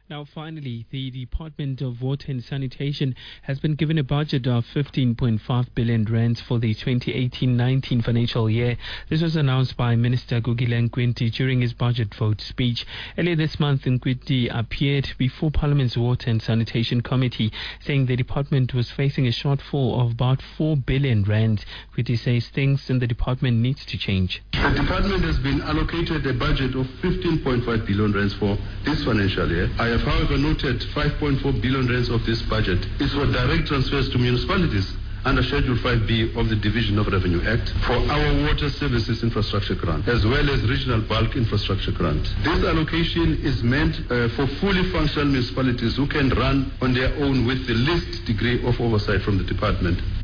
Now, finally, the Department of Water and Sanitation has been given a budget of 15.5 billion rands for the 2018-19 financial year. This was announced by Minister Gugile Nkwinti during his budget vote speech. Earlier this month, Nkwinti appeared before Parliament's Water and Sanitation Committee, saying the department was facing a shortfall of about 4 billion rands. Nkwinti says things in the department needs to change. The department has been allocated a budget of 15.5 billion rands for this financial year. I have, however, noted 5.4 billion rands of this budget is for direct transfers to municipalities under Schedule 5B of the Division of Revenue Act for our water services infrastructure grant, as well as regional bulk infrastructure grant. This allocation is meant for fully functional municipalities who can run on their own with the least degree of oversight from the department.